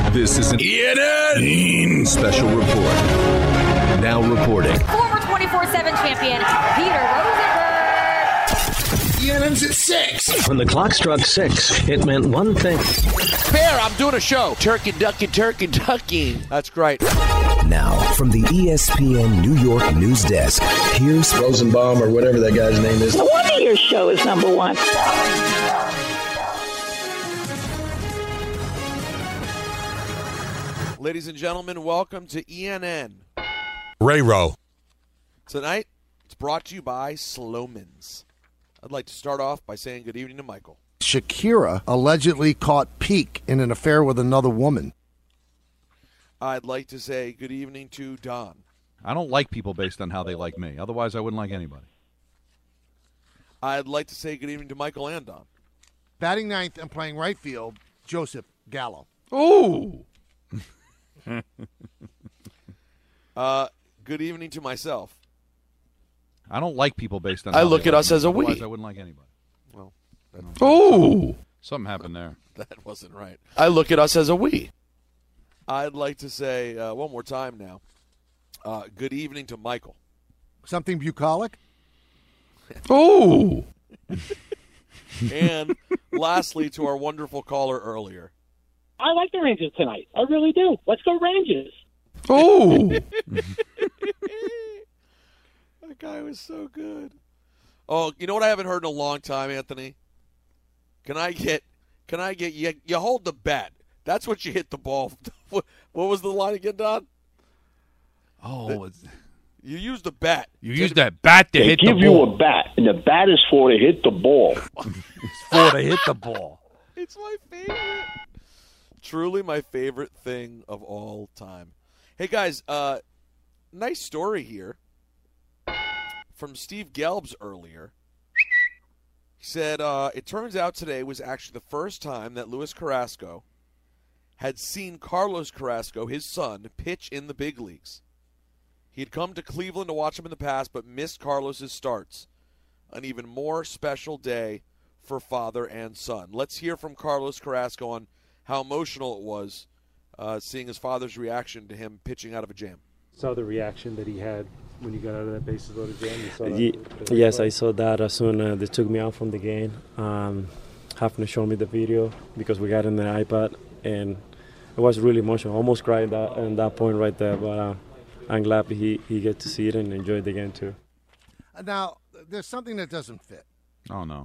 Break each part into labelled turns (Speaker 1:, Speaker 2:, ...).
Speaker 1: This is an ENN special report. Now reporting.
Speaker 2: Former 24/7 champion Peter Rosenberg.
Speaker 3: ENN's at 6.
Speaker 4: When the clock struck 6, it meant one thing.
Speaker 5: Bear, I'm doing a show. Turkey, ducky, turkey, ducky. That's great.
Speaker 6: Now, from the ESPN New York news desk, here's
Speaker 3: Rosenbaum or whatever that guy's name is.
Speaker 7: No wonder your show is number one.
Speaker 5: Ladies and gentlemen, welcome to ENN.
Speaker 8: Ray-Ro.
Speaker 5: Tonight, it's brought to you by Slomin's. I'd like to start off by saying good evening to Michael.
Speaker 9: Shakira allegedly caught Peak in an affair with another woman.
Speaker 5: I'd like to say good evening to Don.
Speaker 8: I don't like people based on how they like me. Otherwise, I wouldn't like anybody.
Speaker 5: I'd like to say good evening to Michael and Don.
Speaker 9: Batting ninth and playing right field, Joseph Gallo.
Speaker 8: Ooh!
Speaker 5: Good evening to myself.
Speaker 8: I don't like people based on
Speaker 5: I
Speaker 8: how
Speaker 5: look
Speaker 8: they
Speaker 5: at
Speaker 8: like
Speaker 5: us
Speaker 8: me.
Speaker 5: as a we.
Speaker 8: Otherwise, I wouldn't like anybody.
Speaker 5: Well,
Speaker 8: Ooh! Something happened there.
Speaker 5: that wasn't right. I look at us as a we. I'd like to say one more time now, good evening to Michael.
Speaker 9: Something bucolic?
Speaker 8: Ooh!
Speaker 5: And lastly, to our wonderful caller earlier.
Speaker 10: I like the Rangers tonight. I really do. Let's go Rangers.
Speaker 8: Ooh!
Speaker 5: That guy was so good. Oh, you know what I haven't heard in a long time, Anthony? Can I get you hold the bat. That's what you hit the ball. What was the line again, Don?
Speaker 8: Oh,
Speaker 5: You use the bat.
Speaker 8: you used that bat to
Speaker 10: They
Speaker 8: hit the
Speaker 10: give you
Speaker 8: ball.
Speaker 10: a bat, and the bat is for to hit the ball.
Speaker 8: It's for to hit the ball.
Speaker 5: It's my favorite. Truly my favorite thing of all time. Hey, guys, nice story here from Steve Gelbs earlier. He said, it turns out today was actually the first time that Luis Carrasco had seen Carlos Carrasco, his son, pitch in the big leagues. He had come to Cleveland to watch him in the past, but missed Carlos's starts. An even more special day for father and son. Let's hear from Carlos Carrasco on how emotional it was seeing his father's reaction to him pitching out of a jam.
Speaker 11: Saw the reaction that he had when you got out of that bases loaded jam. You saw that
Speaker 12: Yes, I saw that as soon as they took me out from the game. Having to show me the video because we got it in the iPad, and it was really emotional. Almost cried at that point right there, but I'm glad he get to see it and enjoy the game too.
Speaker 9: Now, there's something that doesn't fit.
Speaker 8: Oh, no.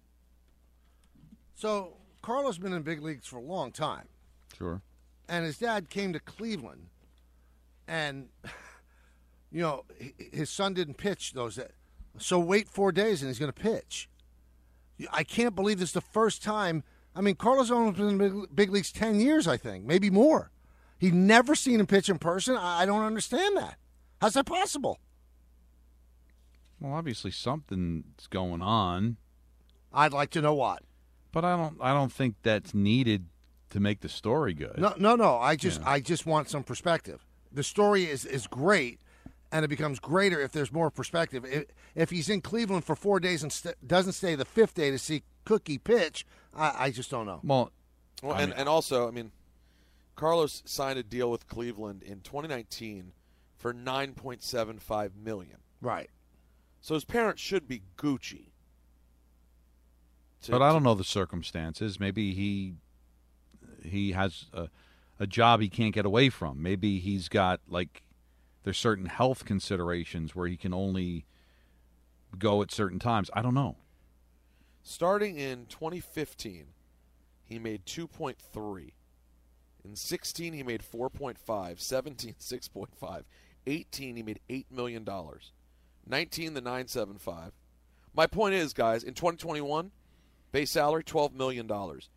Speaker 9: So, Carlos been in big leagues for a long time.
Speaker 8: Sure.
Speaker 9: And his dad came to Cleveland, and, you know, his son didn't pitch those days. So wait 4 days, and he's going to pitch. I can't believe this is the first time. I mean, Carlos only been in the big leagues 10 years, I think, maybe more. He'd never seen him pitch in person. I don't understand that. How's that possible?
Speaker 8: Well, obviously something's going on.
Speaker 9: I'd like to know what.
Speaker 8: But I don't think that's needed to make the story good.
Speaker 9: No. I just want some perspective. The story is great, and it becomes greater if there's more perspective. If he's in Cleveland for 4 days and doesn't stay the fifth day to see Cookie pitch, I just don't know.
Speaker 8: Well,
Speaker 5: and also, I mean, Carlos signed a deal with Cleveland in 2019 for $9.75 million.
Speaker 9: Right.
Speaker 5: So his parents should be Gucci.
Speaker 8: But I don't know the circumstances. Maybe he has a job he can't get away from. Maybe he's got, like, there's certain health considerations where he can only go at certain times. I don't know.
Speaker 5: Starting in 2015, he made 2.3. In 16, he made 4.5. 17, 6.5. 18, he made $8 million. 19, the 9.75. My point is, guys, in 2021, base salary, $12 million.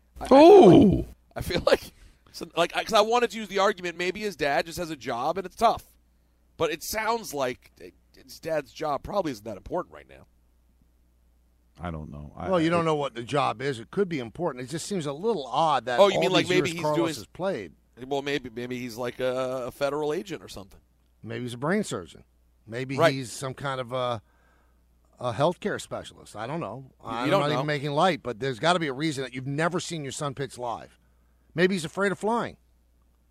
Speaker 5: I feel like, because I wanted to use the argument, maybe his dad just has a job and it's tough. But it sounds like his dad's job probably isn't that important right now.
Speaker 8: I don't know.
Speaker 9: Well, you don't know what the job is. It could be important. It just seems a little odd that
Speaker 5: you mean like maybe
Speaker 9: he's
Speaker 5: doing
Speaker 9: has played.
Speaker 5: Well, maybe he's like a federal agent or something.
Speaker 9: Maybe he's a brain surgeon. Maybe
Speaker 5: Right.
Speaker 9: he's some kind of a healthcare specialist. I don't know. I'm
Speaker 5: don't
Speaker 9: not
Speaker 5: know.
Speaker 9: even making light, but there's got to be a reason that you've never seen your son pitch live. Maybe he's afraid of flying.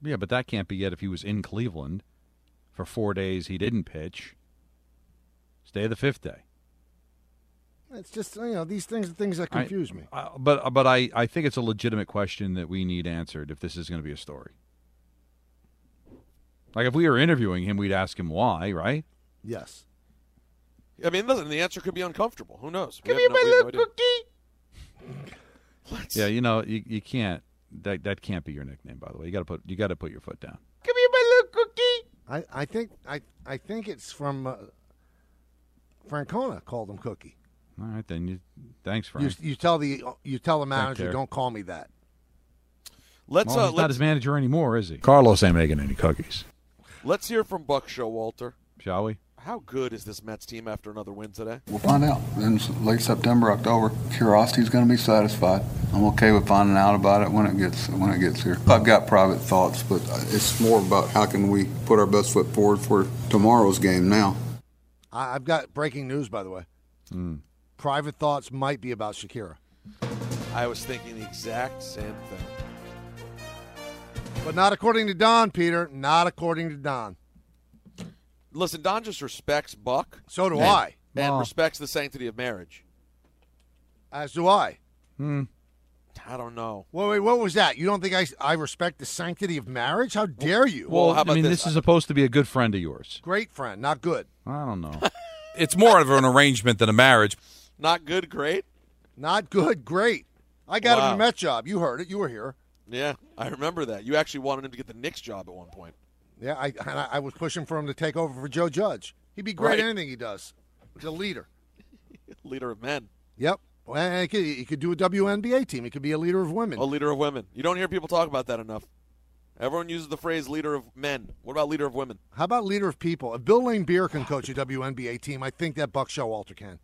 Speaker 8: Yeah, but that can't be yet if he was in Cleveland for 4 days. He didn't pitch. Stay the 5th day.
Speaker 9: It's just, these things are things that confuse me.
Speaker 8: But I think it's a legitimate question that we need answered if this is going to be a story. Like, if we were interviewing him, we'd ask him why, right?
Speaker 9: Yes.
Speaker 5: I mean, listen, the answer could be uncomfortable. Who knows?
Speaker 8: Give me my little cookie. Yeah, you can't. That can't be your nickname, by the way. You got to put your foot down.
Speaker 9: Give me my little cookie. I think it's from Francona called him Cookie.
Speaker 8: All right, then. Thanks, Frank.
Speaker 9: You tell the manager, don't call me that.
Speaker 5: He's
Speaker 8: not his manager anymore, is he? Carlos ain't making any cookies.
Speaker 5: Let's hear from Buck Showalter.
Speaker 8: Shall we?
Speaker 5: How good is this Mets team after another win today?
Speaker 13: We'll find out in late September, October. Curiosity's going to be satisfied. I'm okay with finding out about it when it gets here. I've got private thoughts, but it's more about how can we put our best foot forward for tomorrow's game now.
Speaker 9: I've got breaking news, by the way. Private thoughts might be about Shakira.
Speaker 5: I was thinking the exact same thing.
Speaker 9: But not according to Don, Peter. Not according to Don.
Speaker 5: Listen, Don just respects Buck.
Speaker 9: So do I.
Speaker 5: And respects the sanctity of marriage.
Speaker 9: As do I.
Speaker 5: I don't know.
Speaker 9: Wait, what was that? You don't think I respect the sanctity of marriage? How dare you?
Speaker 8: Well, how about this is supposed to be a good friend of yours.
Speaker 9: Great friend, not good.
Speaker 8: I don't know.
Speaker 14: It's more of an arrangement than a marriage.
Speaker 5: Not good, great?
Speaker 9: Not good, great. I got him a Met job. You heard it. You were here.
Speaker 5: Yeah, I remember that. You actually wanted him to get the Knicks job at one point.
Speaker 9: Yeah, I was pushing for him to take over for Joe Judge. He'd be great at anything he does. He's a leader.
Speaker 5: Leader of men.
Speaker 9: Yep. Well, he could do a WNBA team. He could be a leader of women.
Speaker 5: A leader of women. You don't hear people talk about that enough. Everyone uses the phrase leader of men. What about leader of women?
Speaker 9: How about leader of people? If Bill Lane Beer can coach a WNBA team, I think that Buck Showalter can.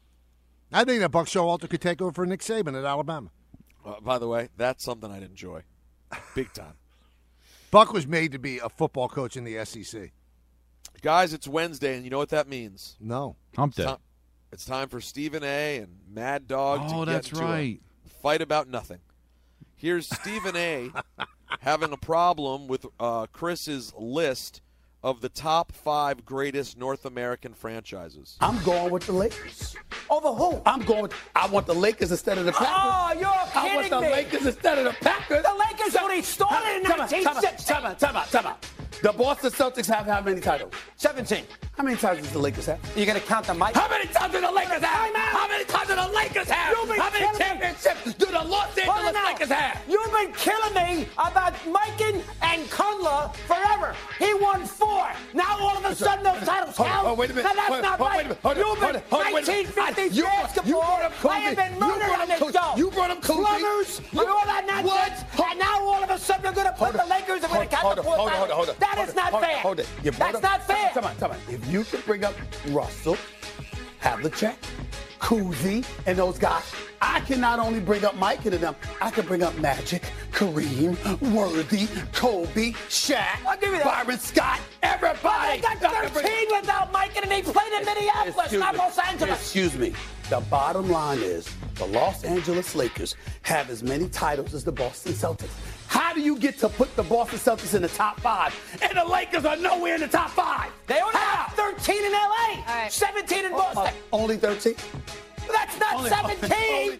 Speaker 9: I think that Buck Showalter could take over for Nick Saban at Alabama.
Speaker 5: By the way, that's something I'd enjoy. Big time.
Speaker 9: Buck was made to be a football coach in the SEC.
Speaker 5: Guys, it's Wednesday, and you know what that means?
Speaker 9: No.
Speaker 8: Hump day.
Speaker 5: It's time for Stephen A. and Mad Dog to get into
Speaker 8: right.
Speaker 5: a fight about nothing. Here's Stephen A. having a problem with Chris's list of the top 5 greatest North American franchises.
Speaker 15: I'm going with the Lakers. Over who? I want the Lakers instead of the Packers.
Speaker 2: Oh, you're kidding
Speaker 15: I want the
Speaker 2: me.
Speaker 15: Lakers instead of the Packers.
Speaker 2: The Lakers only started in 1960.
Speaker 15: Time out. The Boston Celtics have how many titles?
Speaker 2: 17.
Speaker 15: How many titles does the Lakers have?
Speaker 2: You're going to count the Mike?
Speaker 15: How many titles do the Lakers have? How many titles do the Lakers have? How many championships do the Los Angeles Lakers have?
Speaker 2: You've been killing me about Mikan and Kunla forever. He won 4. Now all of a sudden those titles count.
Speaker 15: Oh, wait a minute.
Speaker 2: Now that's not right. You've been 1950s basketball. I have been murdered on this show.
Speaker 15: You brought up
Speaker 2: Sluggers and all that nonsense. And now all of a sudden you're going to put the Lakers and we're going to count the 4 titles.
Speaker 15: Hold on.
Speaker 2: That is not fair. That's not fair.
Speaker 15: Come on. If you can bring up Russell, Havlicek, Cousy, and those guys, I can not only bring up Mike and them, I can bring up Magic, Kareem, Worthy, Kobe, Shaq, Byron Scott, everybody.
Speaker 2: They got 13 without Mike and he played in Minneapolis, not Los Angeles.
Speaker 15: Excuse me. The bottom line is the Los Angeles Lakers have as many titles as the Boston Celtics. How do you get to put the Boston Celtics in the top 5 and the Lakers are nowhere in the top 5?
Speaker 2: They only have 13 in LA, 17 in Boston.
Speaker 15: Only 13?
Speaker 2: That's not 17.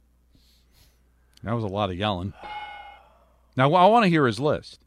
Speaker 8: That was a lot of yelling. Now, I want to hear his list.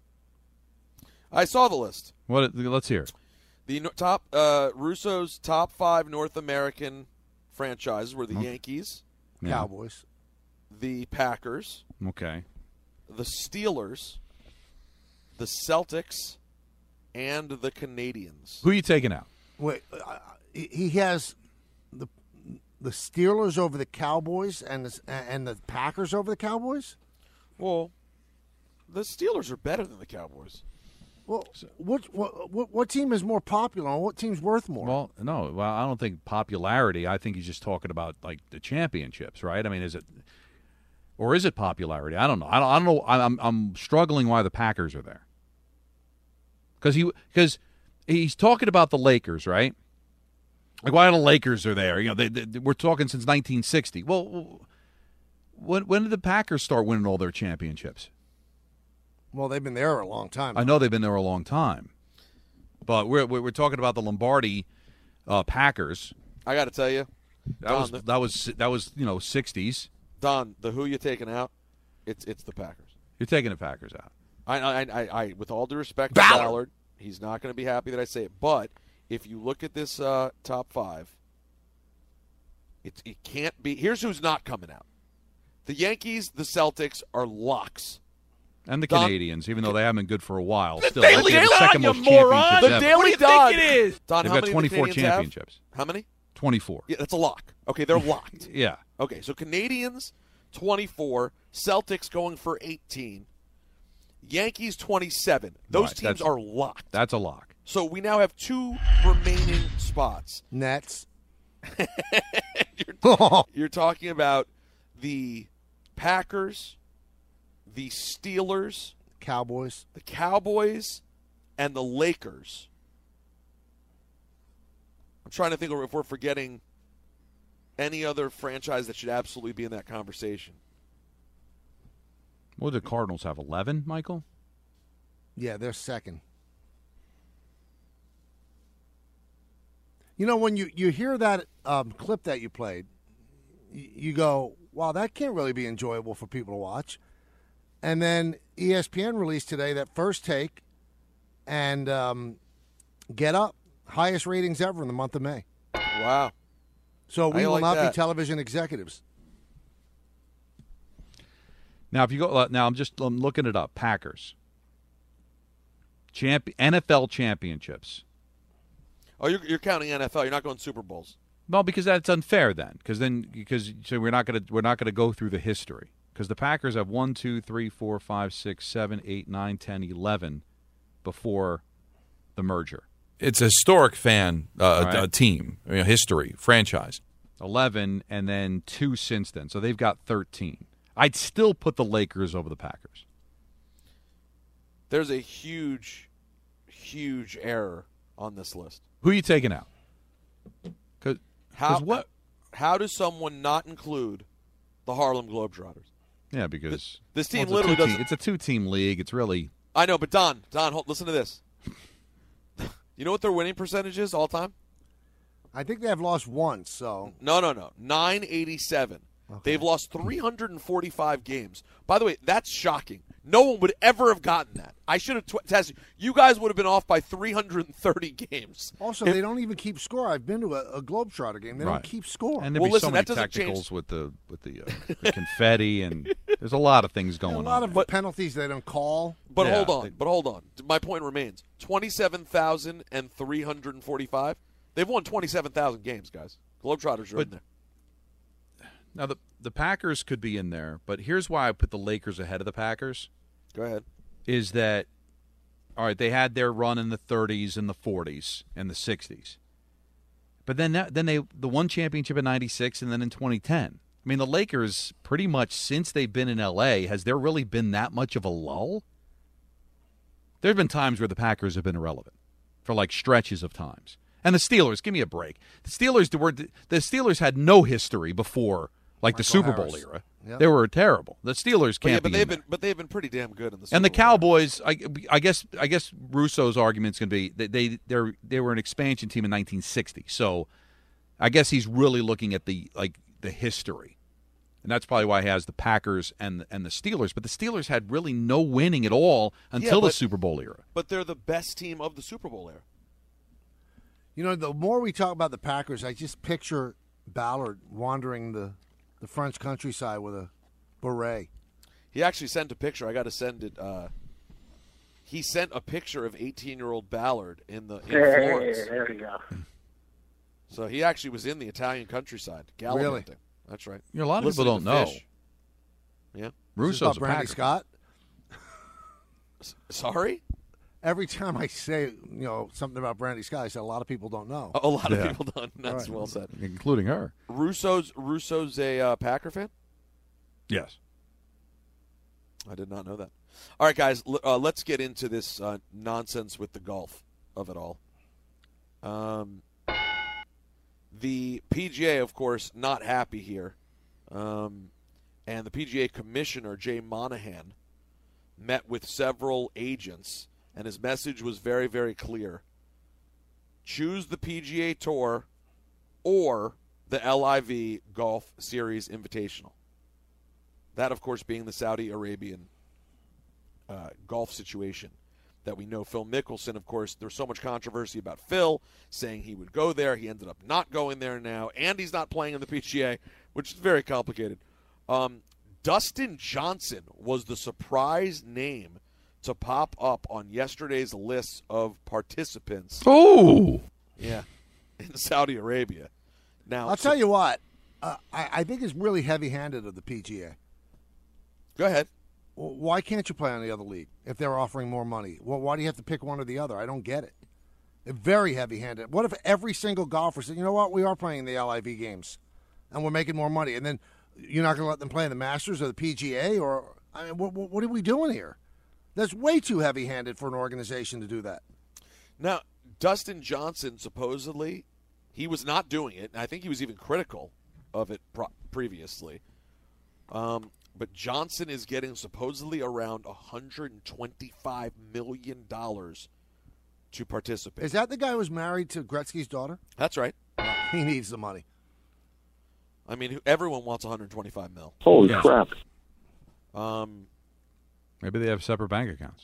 Speaker 5: I saw the list.
Speaker 8: Let's hear it.
Speaker 5: The top Russo's top 5 North American franchises were the Yankees,
Speaker 9: Cowboys,
Speaker 5: the Packers, the Steelers, the Celtics, and the Canadians.
Speaker 8: Who are you taking out?
Speaker 9: Wait, he has the Steelers over the Cowboys and the Packers over the Cowboys?
Speaker 5: Well, the Steelers are better than the Cowboys.
Speaker 9: Well, what team is more popular and what team's worth more?
Speaker 8: Well, no. Well, I don't think popularity. I think he's just talking about like the championships, right? I mean, is it popularity? I don't know. I don't know. I'm struggling why the Packers are there. Because he's talking about the Lakers, right? Like why the Lakers are there? You know, we're talking since 1960. Well, when did the Packers start winning all their championships?
Speaker 9: Well, they've been there a long time.
Speaker 8: I know they've been there a long time, but we're talking about the Lombardi Packers.
Speaker 5: I got to tell you,
Speaker 8: that was 60s.
Speaker 5: Don, the who you taking out? It's the Packers.
Speaker 8: You're taking the Packers out.
Speaker 5: I with all due respect to Ballard, he's not going to be happy that I say it. But if you look at this top 5, it can't be. Here's who's not coming out: the Yankees, the Celtics are locks,
Speaker 8: and the Canadians, even though they haven't been good for a while. Still,
Speaker 5: Daily
Speaker 8: the second most
Speaker 5: moron.
Speaker 8: championships
Speaker 5: The
Speaker 8: ever.
Speaker 5: Daily Don.
Speaker 14: It is.
Speaker 5: Don,
Speaker 8: They've
Speaker 5: how
Speaker 8: got
Speaker 5: many
Speaker 8: 24
Speaker 5: the Canadians
Speaker 8: championships.
Speaker 5: Have? How many?
Speaker 8: 24.
Speaker 5: Yeah, that's a lock. Okay, they're locked.
Speaker 8: Yeah.
Speaker 5: Okay, so Canadians 24, Celtics going for 18, Yankees 27. Those teams are locked.
Speaker 8: That's a lock.
Speaker 5: So we now have 2 remaining spots.
Speaker 9: Nets.
Speaker 5: You're talking about the Packers, the Steelers,
Speaker 9: Cowboys,
Speaker 5: the Cowboys, and the Lakers. I'm trying to think if we're forgetting any other franchise that should absolutely be in that conversation.
Speaker 8: What do the Cardinals have, 11, Michael?
Speaker 9: Yeah, they're second. You know, when you hear that clip that you played, you go, wow, that can't really be enjoyable for people to watch. And then ESPN released today that First Take and Get Up, highest ratings ever in the month of May.
Speaker 5: Wow.
Speaker 9: So we will not
Speaker 5: that.
Speaker 9: be television executives.
Speaker 8: Now, if you go, I'm looking it up. Packers, NFL championships.
Speaker 5: Oh, you're counting NFL. You're not going Super Bowls.
Speaker 8: No, because that's unfair then. Because we're not gonna go through the history. Because the Packers have 1, 2, 3, 4, 5, 6, 7, 8, 9, 10, 11 before the merger.
Speaker 14: It's a historic fan
Speaker 8: right.
Speaker 14: team, history, franchise.
Speaker 8: 11, and then 2 since then. So they've got 13. I'd still put the Lakers over the Packers.
Speaker 5: There's a huge, huge error on this list.
Speaker 8: Who are you taking out?
Speaker 5: How does someone not include the Harlem Globetrotters?
Speaker 8: Yeah, because
Speaker 5: this team literally doesn't.
Speaker 8: It's a 2-team league. It's really.
Speaker 5: I know, but Don, listen to this. You know what their winning percentage is all time?
Speaker 9: I think they have lost once. So
Speaker 5: no, 987. Okay. They've lost 345 games. By the way, that's shocking. No one would ever have gotten that. I should have tested. You guys would have been off by 330 games.
Speaker 9: Also, they don't even keep score. I've been to a Globetrotter game. They don't keep score.
Speaker 8: And there'd be so many technicals with the confetti, and there's a lot of things going on.
Speaker 9: A lot of penalties they don't call.
Speaker 5: But hold on. My point remains. 27,345. They've won 27,000 games, guys. Globetrotters are in there.
Speaker 8: Now, the Packers could be in there, but here's why I put the Lakers ahead of the Packers.
Speaker 5: Go ahead.
Speaker 8: Is that, all right, they had their run in the 30s and the 40s and the 60s. But then the one championship in 96 and then in 2010. I mean, the Lakers pretty much since they've been in L.A., has there really been that much of a lull? There have been times where the Packers have been irrelevant for like stretches of times. And the Steelers, give me a break. The Steelers had no history before like the Super Bowl era. Yep. They were terrible. The Steelers can't be.
Speaker 5: But they've been pretty damn good in the Super
Speaker 8: And the
Speaker 5: Bowl.
Speaker 8: Cowboys, I guess Russo's argument's going to be that they were an expansion team in 1960. So I guess he's really looking at the history. And that's probably why he has the Packers and the Steelers. But the Steelers had really no winning at all until the Super Bowl era.
Speaker 5: But they're the best team of the Super Bowl era.
Speaker 9: You know, the more we talk about the Packers, I just picture Ballard wandering the French countryside with a beret.
Speaker 5: He actually sent a picture. I got to send it. He sent a picture of 18-year-old Ballard in Florence.
Speaker 10: There you go.
Speaker 5: So he actually was in the Italian countryside. Gallivanting.
Speaker 9: Really?
Speaker 5: That's right.
Speaker 8: A lot of people don't know.
Speaker 5: Yeah.
Speaker 8: Russo's a
Speaker 9: Brandy
Speaker 8: Packer.
Speaker 9: Scott.
Speaker 5: Sorry?
Speaker 9: Every time I say, something about Brandy Scott, I say a lot of people don't know.
Speaker 5: A lot of people don't. That's well said.
Speaker 8: Including her.
Speaker 5: Russo's a Packer fan?
Speaker 8: Yes.
Speaker 5: I did not know that. All right, guys, let's get into this nonsense with the golf of it all. The PGA, of course, not happy here. And the PGA commissioner, Jay Monahan, met with several agents, and his message was very, very clear. Choose the PGA Tour or the LIV Golf Series Invitational. That, of course, being the Saudi Arabian golf situation that we know. Phil Mickelson, of course, there's so much controversy about Phil saying he would go there. He ended up not going there now, and he's not playing in the PGA, which is very complicated. Dustin Johnson was the surprise name to pop up on yesterday's list of participants.
Speaker 8: Oh!
Speaker 5: Yeah, in Saudi Arabia. Now,
Speaker 9: I'll tell you what, I think it's really heavy-handed of the PGA.
Speaker 5: Go ahead.
Speaker 9: Well, why can't you play on the other league if they're offering more money? Well, why do you have to pick one or the other? I don't get it. It's very heavy-handed. What if every single golfer said, you know what, we are playing the LIV games, and we're making more money, and then you're not going to let them play in the Masters or the PGA? Or I mean, what are we doing here? That's way too heavy-handed for an organization to do that.
Speaker 5: Now, Dustin Johnson, supposedly, he was not doing it, and I think he was even critical of it previously. But Johnson is getting supposedly around $125 million to participate.
Speaker 9: Is that the guy who was married to Gretzky's daughter?
Speaker 5: That's right.
Speaker 9: He needs the money.
Speaker 5: I mean, everyone wants $125 million.
Speaker 10: Holy crap.
Speaker 8: Maybe they have separate bank accounts.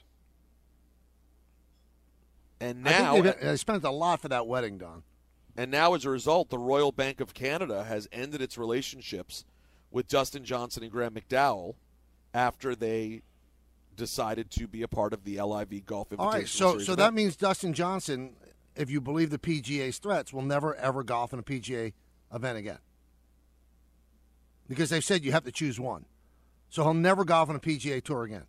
Speaker 5: And now
Speaker 9: they spent a lot for that wedding, Don.
Speaker 5: And now, as a result, the Royal Bank of Canada has ended its relationships with Dustin Johnson and Graham McDowell after they decided to be a part of the LIV Golf Invitational.
Speaker 9: All right, so that means Dustin Johnson, if you believe the PGA's threats, will never, ever golf in a PGA event again. Because they've said you have to choose one. So he'll never golf on a PGA Tour again.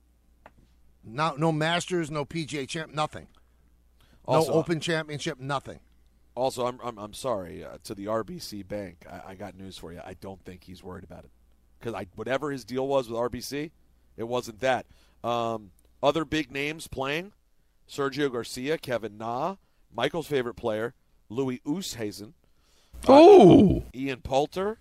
Speaker 9: No Masters, no PGA Champ, nothing.
Speaker 5: Also,
Speaker 9: no Open Championship, nothing.
Speaker 5: Also, I'm sorry to the RBC Bank. I got news for you. I don't think he's worried about it because whatever his deal was with RBC, it wasn't that. Other big names playing: Sergio Garcia, Kevin Na, Michael's favorite player, Louis Oosthuizen, Ian Poulter,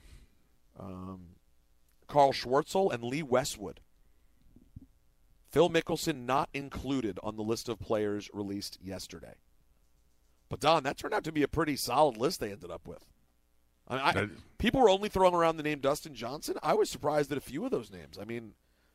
Speaker 5: Carl Schwartzel, and Lee Westwood. Phil Mickelson not included on the list of players released yesterday. But, Don, that turned out to be a pretty solid list they ended up with. People were only throwing around the name Dustin Johnson. I was surprised at a few of those names. I mean,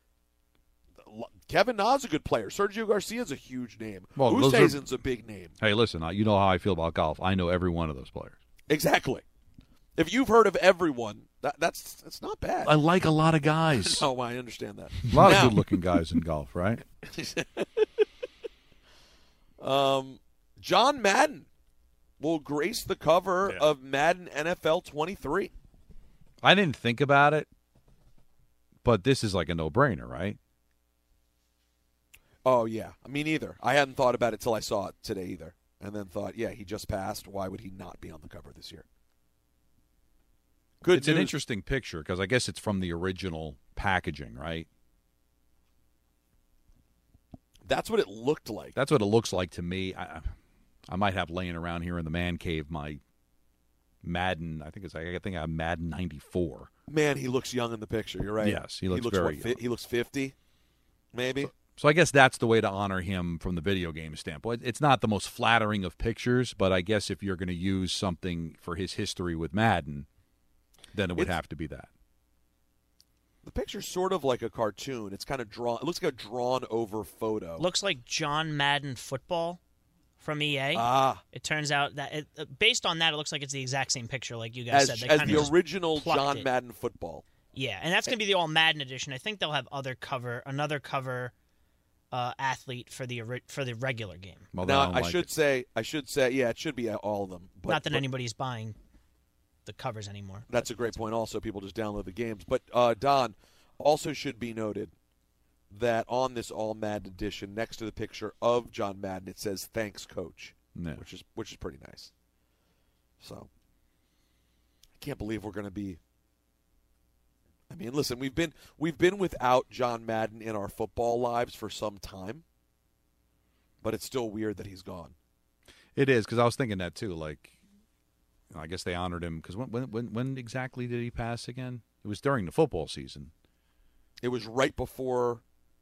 Speaker 5: Kevin Na's a good player. Sergio Garcia's a huge name.
Speaker 8: Well,
Speaker 5: Oosthuizen's a big name.
Speaker 8: Hey, listen, you know how I feel about golf. I know every one of those players.
Speaker 5: Exactly. If you've heard of everyone, that's not bad.
Speaker 14: I like a lot of guys.
Speaker 5: No, I understand that.
Speaker 8: A lot of good-looking guys in golf, right?
Speaker 5: John Madden will grace the cover of Madden NFL 23.
Speaker 8: I didn't think about it, but this is like a no-brainer, right?
Speaker 5: Oh, yeah. Me neither. I hadn't thought about it till I saw it today either. And then thought, yeah, he just passed. Why would he not be on the cover this year?
Speaker 8: It's an interesting picture because I guess it's from the original packaging, right?
Speaker 5: That's what it looked like.
Speaker 8: That's what it looks like to me. I might have laying around here in the man cave my Madden. I think I have Madden 94.
Speaker 5: Man, he looks young in the picture. You're right.
Speaker 8: Yes, he looks very young.
Speaker 5: He looks 50, maybe.
Speaker 8: So I guess that's the way to honor him from the video game standpoint. It's not the most flattering of pictures, but I guess if you're going to use something for his history with Madden, then it would have to be that.
Speaker 5: The picture's sort of like a cartoon. It's kind of drawn. It looks like a drawn-over photo.
Speaker 16: Looks like John Madden Football from EA. It turns out that based on that, it looks like it's the exact same picture, like you guys said. They
Speaker 5: as the original John Madden Football.
Speaker 16: Yeah, and that's going to be the All Madden edition. I think they'll have another cover athlete for the regular game.
Speaker 5: Well, now I should say, yeah, it should be all of them.
Speaker 16: Not that anybody's buying the covers anymore.
Speaker 5: That's a great point. Also, people just download the games. But Don, also should be noted that on this All Madden edition, next to the picture of John Madden, it says "Thanks, Coach," which is pretty nice. So I can't believe we're going to be. I mean, listen, we've been without John Madden in our football lives for some time, but it's still weird that he's gone.
Speaker 8: It is, because I was thinking that too. Like, I guess they honored him because when exactly did he pass again? It was during the football season.
Speaker 5: It was right before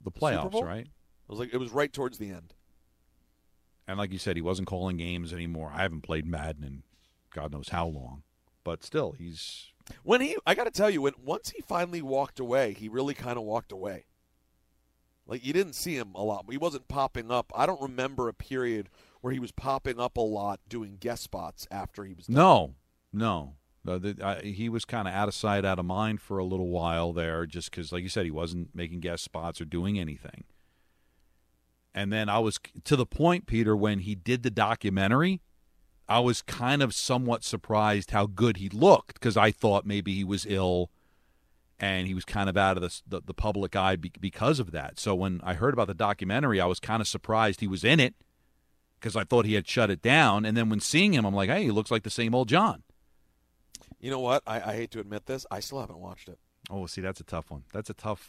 Speaker 8: the
Speaker 5: Super
Speaker 8: playoffs,
Speaker 5: Bowl?
Speaker 8: right?
Speaker 5: It was right towards the end.
Speaker 8: And like you said, he wasn't calling games anymore. I haven't played Madden in God knows how long, but still, he's
Speaker 5: I got to tell you, once he finally walked away, he really kind of walked away. Like, you didn't see him a lot. He wasn't popping up. I don't remember a period where he was popping up a lot doing guest spots after he was done.
Speaker 8: No. He was kind of out of sight, out of mind for a little while there, just because, like you said, he wasn't making guest spots or doing anything. And then I was to the point, Peter, when he did the documentary, I was kind of somewhat surprised how good he looked, because I thought maybe he was ill and he was kind of out of the public eye because of that. So when I heard about the documentary, I was kind of surprised he was in it, because I thought he had shut it down. And then when seeing him, I'm like, hey, he looks like the same old John.
Speaker 5: You know what? I hate to admit this. I still haven't watched it.
Speaker 8: Oh, see, that's a tough one. It's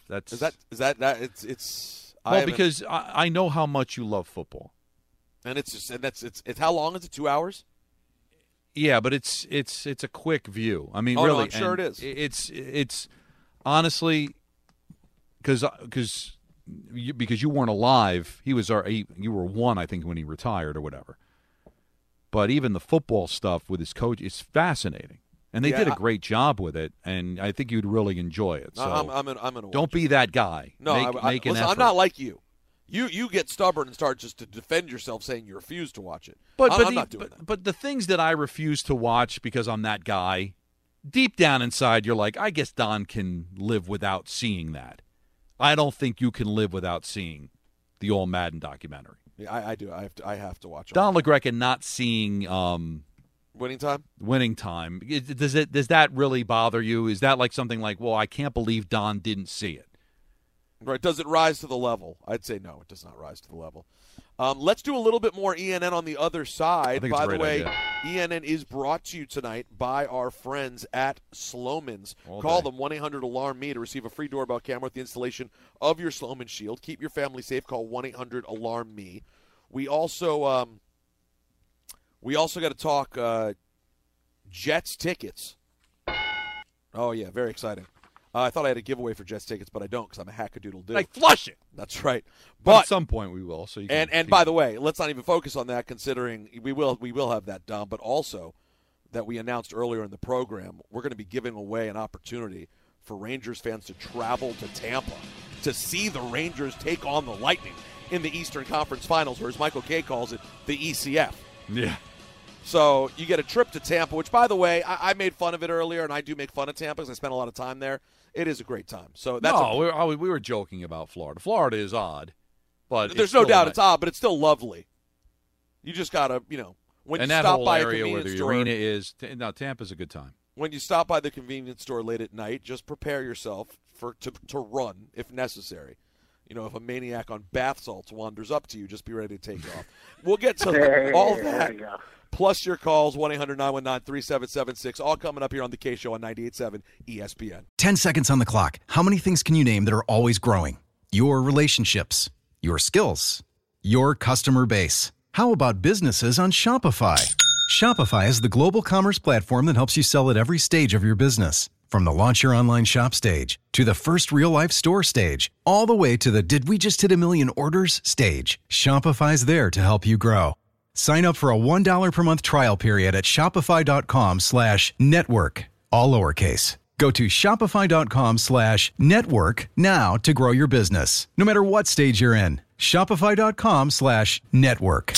Speaker 5: well,
Speaker 8: because I know how much you love football,
Speaker 5: and it's how long is it? 2 hours?
Speaker 8: Yeah, but it's a quick view. I mean,
Speaker 5: really,
Speaker 8: no,
Speaker 5: I'm sure it is.
Speaker 8: It's honestly because you weren't alive. You were one, I think, when he retired or whatever. But even the football stuff with his coach is fascinating. And they did a great job with it, and I think you'd really enjoy it. So
Speaker 5: I'm gonna
Speaker 8: don't be that guy.
Speaker 5: No,
Speaker 8: make an
Speaker 5: listen,
Speaker 8: effort.
Speaker 5: I'm not like you. You get stubborn and start just to defend yourself, saying you refuse to watch it.
Speaker 8: But
Speaker 5: I'm not doing that.
Speaker 8: But the things that I refuse to watch because I'm that guy, deep down inside, you're like, I guess Don can live without seeing that. I don't think you can live without seeing the All Madden documentary.
Speaker 5: Yeah, I do. I have to watch it.
Speaker 8: Don LaGreca not seeing.
Speaker 5: Winning time?
Speaker 8: Winning time. Does that really bother you? Is that like something like, well, I can't believe Don didn't see it?
Speaker 5: Right. Does it rise to the level? I'd say no, it does not rise to the level. Let's do a little bit more ENN on the other side. By the way, ENN is brought to you tonight by our friends at Slomin's. Call them 1-800-ALARM-ME to receive a free doorbell camera with the installation of your Slomin Shield. Keep your family safe. Call 1-800-ALARM-ME. We also got to talk Jets tickets. Oh, yeah, very exciting. I thought I had a giveaway for Jets tickets, but I don't because I'm a hackadoodle-doo.
Speaker 8: Like, flush it.
Speaker 5: That's right.
Speaker 8: But at some point we will. So you can
Speaker 5: and by the way, let's not even focus on that, considering we will have that done, but also that we announced earlier in the program, we're going to be giving away an opportunity for Rangers fans to travel to Tampa to see the Rangers take on the Lightning in the Eastern Conference Finals, or as Michael Kay calls it, the ECF.
Speaker 8: Yeah.
Speaker 5: So you get a trip to Tampa, which, by the way, I made fun of it earlier, and I do make fun of Tampa because I spent a lot of time there. It is a great time. So that's
Speaker 8: we were joking about Florida. Florida is odd, but
Speaker 5: there's no doubt it's odd, but it's still lovely. You just gotta, when
Speaker 8: and
Speaker 5: you
Speaker 8: that
Speaker 5: stop
Speaker 8: whole
Speaker 5: by
Speaker 8: area
Speaker 5: a
Speaker 8: where
Speaker 5: convenience
Speaker 8: the
Speaker 5: store,
Speaker 8: arena is. No, Tampa's a good time.
Speaker 5: When you stop by the convenience store late at night, just prepare yourself to run if necessary. If a maniac on bath salts wanders up to you, just be ready to take off. We'll get to all that. Plus your calls, 1-800-919-3776, all coming up here on the K Show on 98.7 ESPN.
Speaker 17: 10 seconds on the clock. How many things can you name that are always growing? Your relationships, your skills, your customer base. How about businesses on Shopify? Shopify is the global commerce platform that helps you sell at every stage of your business. From the launch your online shop stage, to the first real-life store stage, all the way to the did we just hit 1 million orders stage. Shopify's there to help you grow. Sign up for a $1 per month trial period at shopify.com/network, all lowercase. Go to shopify.com/network now to grow your business, no matter what stage you're in. Shopify.com/network.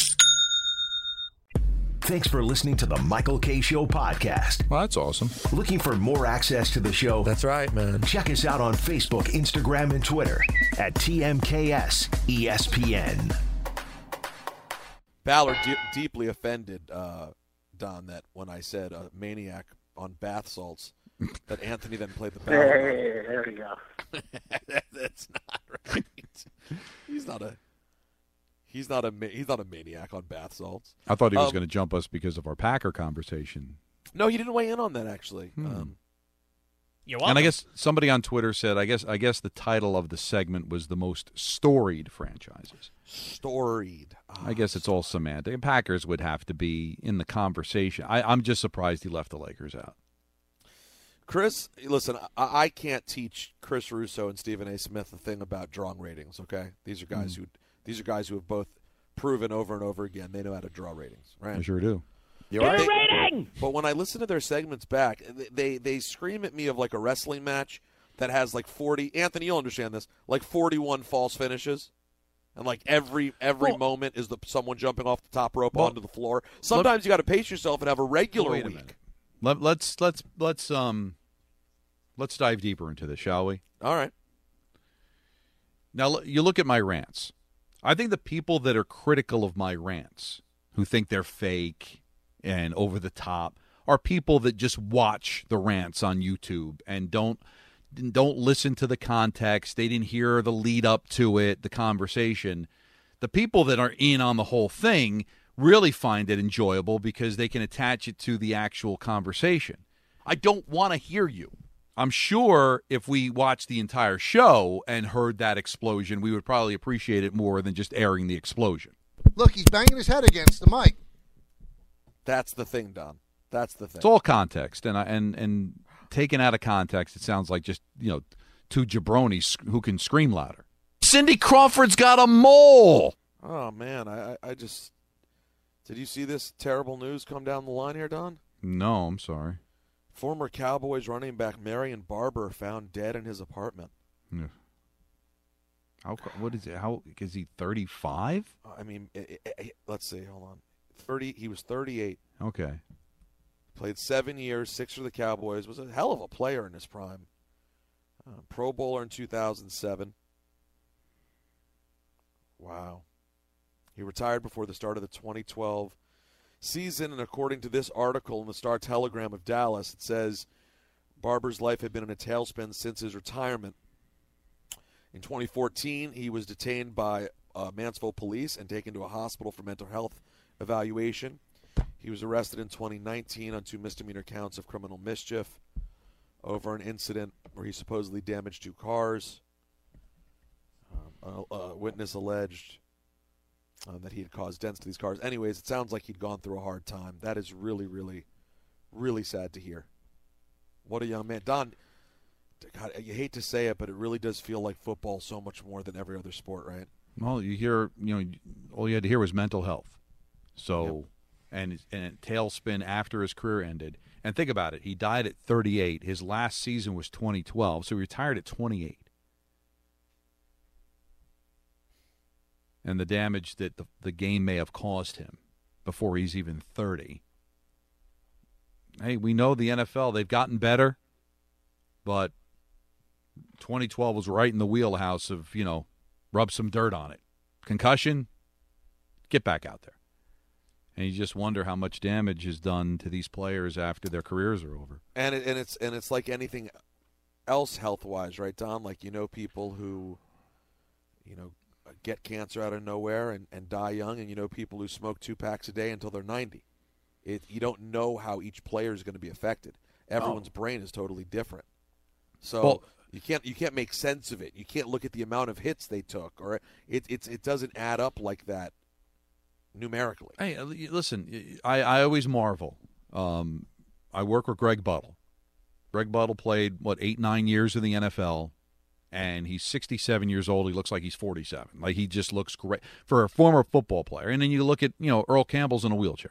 Speaker 6: Thanks for listening to the Michael Kay Show podcast.
Speaker 14: Well, that's awesome.
Speaker 6: Looking for more access to the show?
Speaker 14: That's right, man.
Speaker 6: Check us out on Facebook, Instagram, and Twitter at TMKS ESPN.
Speaker 5: Ballard deeply offended, Don, that when I said a maniac on bath salts, that Anthony then played the Ballard.
Speaker 10: Hey, there we go.
Speaker 5: That's not right. He's not a maniac on bath salts.
Speaker 8: I thought he was going to jump us because of our Packer conversation.
Speaker 5: No, he didn't weigh in on that, actually.
Speaker 16: You're welcome.
Speaker 8: And I guess somebody on Twitter said, I guess the title of the segment was the most storied franchises.
Speaker 5: Storied.
Speaker 8: I guess it's all semantic. Packers would have to be in the conversation. I'm just surprised he left the Lakers out.
Speaker 5: Chris, listen, I can't teach Chris Russo and Stephen A. Smith a thing about drawing ratings. Okay, these are guys who have both proven over and over again they know how to draw ratings. Right?
Speaker 8: I sure do.
Speaker 2: You're right. Rating!
Speaker 5: But when I listen to their segments back, they scream at me of like a wrestling match that has like 40. Anthony, you'll understand this. Like 41 false finishes. And like every moment is someone jumping off the top rope onto the floor. Sometimes you got to pace yourself and have a regular week.
Speaker 8: Let's dive deeper into this, shall we?
Speaker 5: All right.
Speaker 8: Now you look at my rants. I think the people that are critical of my rants, who think they're fake and over the top, are people that just watch the rants on YouTube and don't listen to the context. They didn't hear the lead up to it, the conversation. The people that are in on the whole thing really find it enjoyable because they can attach it to the actual conversation. I don't want to hear you. I'm sure if we watched the entire show and heard that explosion, we would probably appreciate it more than just airing the explosion.
Speaker 9: Look, he's banging his head against the mic.
Speaker 5: That's the thing, Don. That's the thing.
Speaker 8: It's all context, and taken out of context, it sounds like just, two jabronis who can scream louder. Cindy Crawford's got a mole.
Speaker 5: Oh, man. I just... Did you see this terrible news come down the line here, Don?
Speaker 8: No, I'm sorry.
Speaker 5: Former Cowboys running back Marion Barber found dead in his apartment.
Speaker 8: Yeah. What is it? How is he 35?
Speaker 5: I mean, let's see. Hold on. 30. He was 38.
Speaker 8: Okay.
Speaker 5: Played 7 years, 6 for the Cowboys. Was a hell of a player in his prime. Pro Bowler in 2007. Wow. He retired before the start of the 2012 season, and according to this article in the Star-Telegram of Dallas, it says Barber's life had been in a tailspin since his retirement. In 2014, he was detained by Mansfield police and taken to a hospital for mental health evaluation. He was arrested in 2019 on 2 misdemeanor counts of criminal mischief over an incident where he supposedly damaged 2 cars. A witness alleged that he had caused dents to these cars. Anyways, it sounds like he'd gone through a hard time. That is really, really, really sad to hear. What a young man. Don, God, you hate to say it, but it really does feel like football so much more than every other sport, right?
Speaker 8: Well, you hear, all you had to hear was mental health. So, and a tailspin after his career ended. And think about it. He died at 38. His last season was 2012, so he retired at 28. And the damage that the game may have caused him before he's even 30. Hey, we know the NFL, they've gotten better, but 2012 was right in the wheelhouse of, rub some dirt on it. Concussion, get back out there. And you just wonder how much damage is done to these players after their careers are over.
Speaker 5: And it's like anything else health-wise, right, Don? Like, people who, get cancer out of nowhere and die young, and people who smoke 2 packs a day until they're 90. You don't know how each player is going to be affected. Everyone's brain is totally different. So you can't make sense of it. You can't look at the amount of hits they took, or it doesn't add up like that numerically.
Speaker 8: Hey, listen, I always marvel. I work with Greg Buttle. Greg Buttle played 8-9 years in the NFL. And he's 67 years old. He looks like he's 47. Like, he just looks great for a former football player. And then you look at, Earl Campbell's in a wheelchair.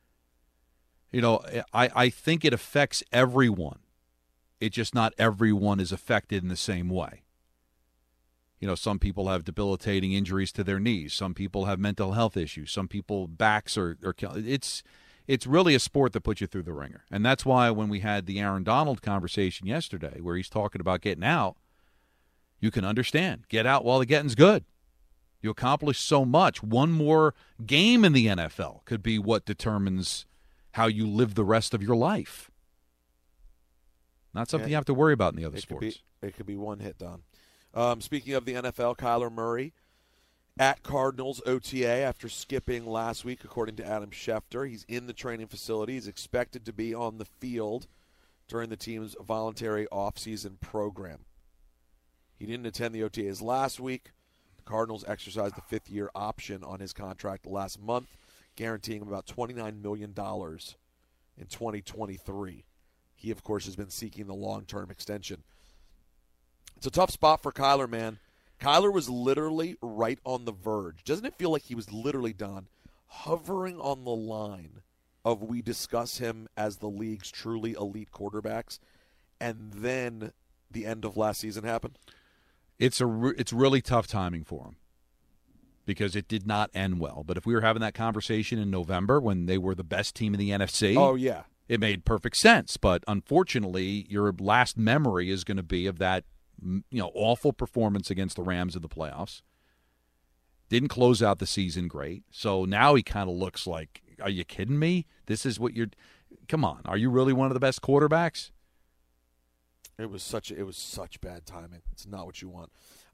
Speaker 8: I think it affects everyone. It's just not everyone is affected in the same way. Some people have debilitating injuries to their knees. Some people have mental health issues. Some people backs are it's really a sport that puts you through the ringer. And that's why when we had the Aaron Donald conversation yesterday, where he's talking about getting out, you can understand. Get out while the getting's good. You accomplish so much. One more game in the NFL could be what determines how you live the rest of your life. Not something you have to worry about in the other sports.
Speaker 5: It could be one hit, Don. Speaking of the NFL, Kyler Murray at Cardinals OTA after skipping last week, according to Adam Schefter. He's in the training facility. He's expected to be on the field during the team's voluntary offseason program. He didn't attend the OTAs last week. The Cardinals exercised the 5th-year option on his contract last month, guaranteeing him about $29 million in 2023. he, of course, has been seeking the long-term extension. It's a tough spot for Kyler, man. Kyler was literally right on the verge. Doesn't it feel like he was literally, Don, hovering on the line of we discuss him as the league's truly elite quarterbacks, and then the end of last season happened?
Speaker 8: It's really tough timing for him because it did not end well. But if we were having that conversation in November when they were the best team in the NFC,
Speaker 5: oh yeah,
Speaker 8: it made perfect sense. But unfortunately, your last memory is going to be of that awful performance against the Rams in the playoffs. Didn't close out the season great. So now he kind of looks like, are you kidding me? This is what you're – come on. Are you really one of the best quarterbacks?
Speaker 5: It was such bad timing. It's not what you want.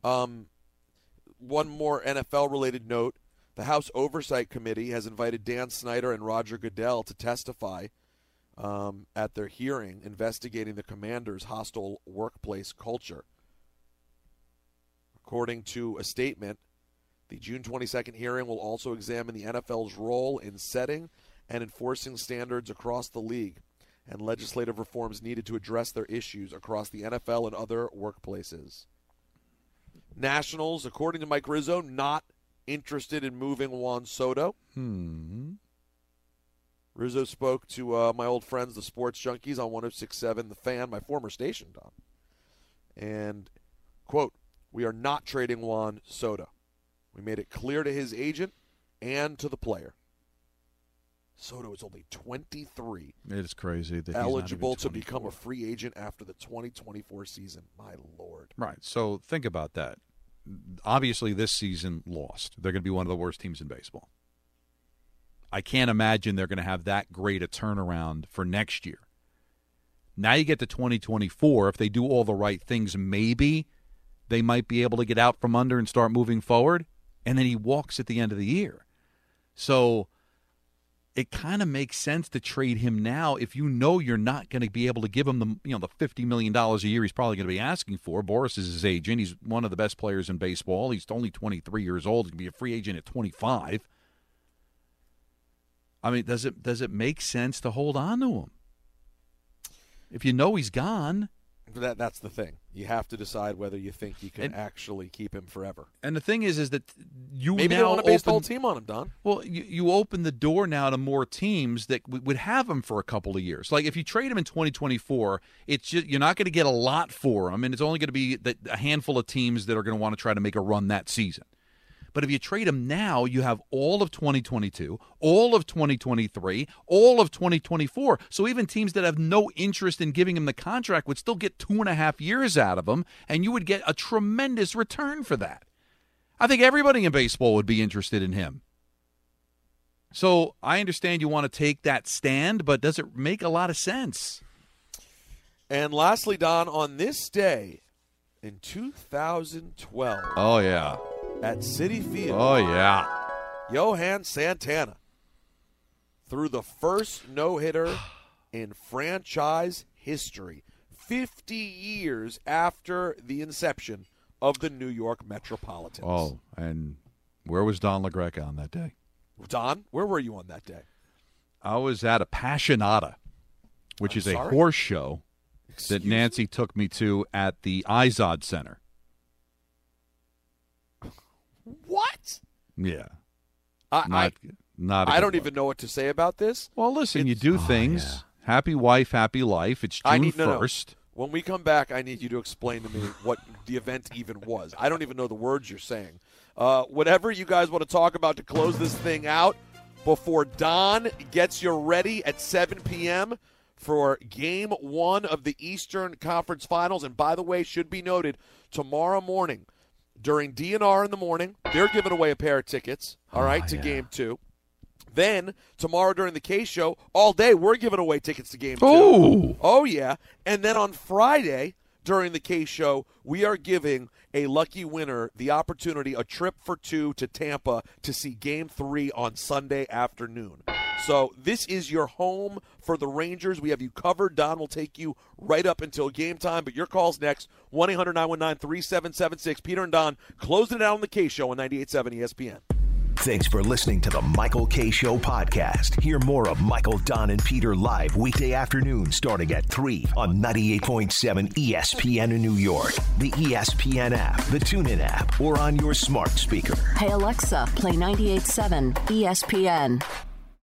Speaker 5: One more NFL-related note. The House Oversight Committee has invited Dan Snyder and Roger Goodell to testify at their hearing investigating the Commanders' hostile workplace culture. According to a statement, the June 22nd hearing will also examine the NFL's role in setting and enforcing standards across the league and legislative reforms needed to address their issues across the NFL and other workplaces. Nationals, according to Mike Rizzo, not interested in moving Juan Soto. Rizzo spoke to my old friends, the Sports Junkies, on 106.7 The Fan, my former station, Don. And, quote, "We are not trading Juan Soto. We made it clear to his agent and to the player." Soto is only 23.
Speaker 8: It is crazy that
Speaker 5: eligible
Speaker 8: he's not even
Speaker 5: to become a free agent after the 2024 season. My Lord.
Speaker 8: Right. So think about that. Obviously, this season lost. They're going to be one of the worst teams in baseball. I can't imagine they're going to have that great a turnaround for next year. Now you get to 2024. If they do all the right things, maybe they might be able to get out from under and start moving forward. And then he walks at the end of the year. So it kind of makes sense to trade him now if you know you're not going to be able to give him the $50 million a year he's probably going to be asking for. Boris is his agent. He's one of the best players in baseball. He's only 23 years old. He can be a free agent at 25. I mean, does it make sense to hold on to him? If you know he's gone.
Speaker 5: That's the thing. You have to decide whether you think you can actually keep him forever.
Speaker 8: And the thing is that you
Speaker 5: maybe
Speaker 8: now
Speaker 5: they want to base the whole team on him, Don.
Speaker 8: Well, you open the door now to more teams that would have him for a couple of years. Like if you trade him in 2024, it's just, you're not going to get a lot for him, and it's only going to be a handful of teams that are going to want to try to make a run that season. But if you trade him now, you have all of 2022, all of 2023, all of 2024. So even teams that have no interest in giving him the contract would still get 2.5 years out of him, and you would get a tremendous return for that. I think everybody in baseball would be interested in him. So I understand you want to take that stand, but does it make a lot of sense?
Speaker 5: And lastly, Don, on this day in 2012.
Speaker 8: Oh, yeah.
Speaker 5: At Citi Field.
Speaker 8: Oh, yeah.
Speaker 5: Johan Santana threw the first no-hitter in franchise history, 50 years after the inception of the New York Metropolitans.
Speaker 8: Oh, and where was Don LaGreca on that day?
Speaker 5: Don, where were you on that day?
Speaker 8: I was at a Passionata, which is a horse show that Nancy took me to at the Izod Center.
Speaker 5: What?
Speaker 8: Yeah.
Speaker 5: I don't even know what to say about this.
Speaker 8: Well, listen, you do things. Yeah. Happy wife, happy life. It's June 1st.
Speaker 5: No. When we come back, I need you to explain to me what the event even was. I don't even know the words you're saying. Whatever you guys want to talk about to close this thing out before Don gets you ready at 7 p.m. for Game 1 of the Eastern Conference Finals. And by the way, should be noted, tomorrow morning, during DNR in the morning, they're giving away a pair of tickets, to Game 2. Then, tomorrow during the K-Show, all day, we're giving away tickets to Game 2.
Speaker 8: Ooh.
Speaker 5: Oh, yeah. And then on Friday, during the K-Show, we are giving a lucky winner the opportunity, a trip for 2 to Tampa to see Game 3 on Sunday afternoon. So this is your home for the Rangers. We have you covered. Don will take you right up until game time, but your call's next, 1-800-919-3776. Peter and Don closing it out on the K-Show on 98.7 ESPN.
Speaker 6: Thanks for listening to the Michael Kay Show podcast. Hear more of Michael, Don, and Peter live weekday afternoon starting at 3 on 98.7 ESPN in New York, the ESPN app, the TuneIn app, or on your smart speaker.
Speaker 18: Hey, Alexa, play 98.7 ESPN.